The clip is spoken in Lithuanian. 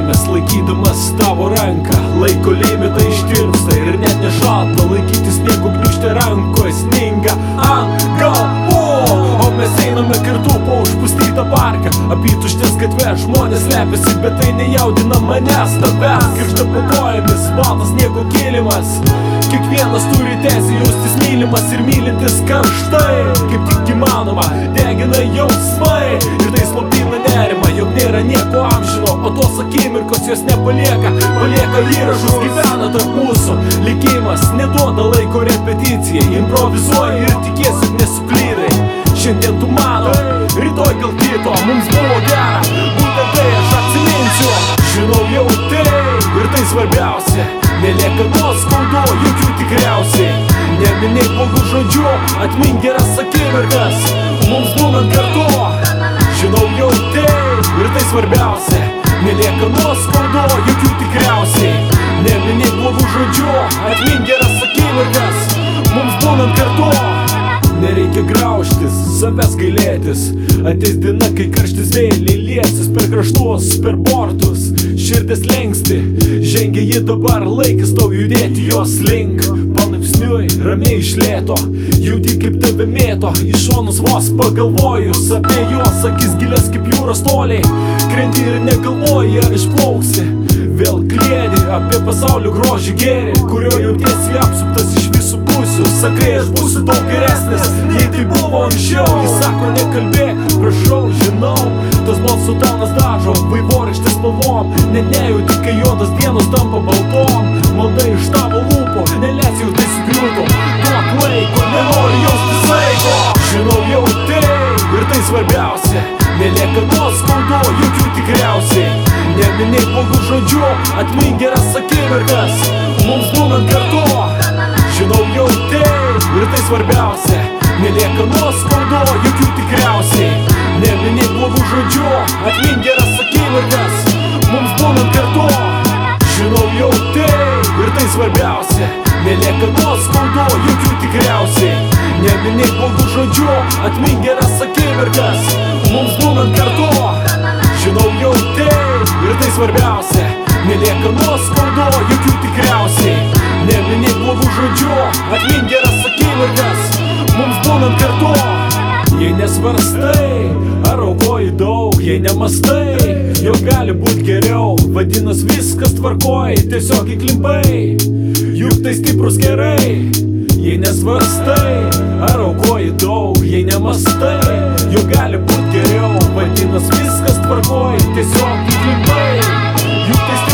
žemės, laikydamas tavo ranką. Laiko limitai ištirpsta ir net nešalta laikyti sniego gniūžtę rankoje sninga ant galvų. O mes einame kartu po užpustytą parką, apytuštės gatve žmonės slepiasi, bet tai nejaudina manęs. Tavęs girgžda po kojomis baltas sniego kilimas. Kiekvienas turi teisę jaustis mylimas ir mylintis karštai, kaip tik įmanoma, degina jausmai. Ir tai slopina nerimą, jog nėra nieko amžino, o tos akimirkos jos nepalieka, palieka įrašus, gyvena tarp mūsų. Likimas neduoda laiko repeticijai, improvizuoji ir tikiesi, jog nesuklydai. Šiandien tu mano, rytoj gal kito, mums buvo gera, būtent tai aš atsiminsiu. Žinau jau tai, ir tai svarbiausia, nelieka nuoskaudų, jokių tikriausiai. Neminėk blogų žodžių, atmink geras akimirkas, mums būnant kartu. Žinau jau tai, ir tai svarbiausia, nelieka nuoskaudų, jokių tikriausiai. Neminėk blogų žodžių, atmink geras akimirkas, mums būnant kartu. Nereikia graužtis, savęs gailėtis, ateis diena, kai karštis vėliai liesis per kraštus, per bortus. Širdis lengsti, žengia ji dabar, laikas tau judėti jos link. Palaipsniui, ramiai iš lėto, jauti kaip tave mėto. Iš šonus vos pagalvojus apie juos, akis gilias kaip jūros toliai. Krenti ir negalvoji, ar išplauksi. Vėl kliedi apie pasaulio grožį gėrį, kurio jautiesi apsuptas iš visų pusių. Sakai, aš būsiu daug geresnis, jei tai buvo anksčiau. Jis sako, nekalbėk, prašau, žinau. Tas balso tonas dažo vaivorykštės spalvom. Net nejauti, kai juodas dienos tampa baltom. Malda iš tavo lūpų, neleis jau tai sugriūtų. Duok laiko, nenori jaustis laiko. Žinau jau tai, ir tai svarbiausia, nelieka nuoskaudų, jokių tikriausiai. Neminėk blogų žodžių, atmink geras akimirkas, mums būnant kartu. Žinau jau tai, ir tai svarbiausia, nelieka nuoskaudų, jokių tikriausiai. Neminėk blogų žodžių, atmink geras akimirkas, mums būnant kartu. Žinau jau tai, ir tai svarbiausia, nelieka nuoskaudų, jokių tikriausiai. Neminėk blogų žodžių, atmink geras akimirkas, mums būnant kartu. Žinau jau tai, ir tai svarbiausia, nelieka nuoskaudų, jokių tikriausiai. Neminėk blogų žodžių, atmink geras akimirkas, mums būnant kartu. Jei nesvarstai, ar aukoji daug, jei nemastai, jau gali būt geriau. Vadinas viskas tvarkoj, tiesiog įklimpai, juk tai stiprus gerai. Jei nesvarstai, ar aukoji daug, jei nemastai, jau gali būt geriau. Vadinas viskas tvarkoj, tiesiog įklimpai, juk tai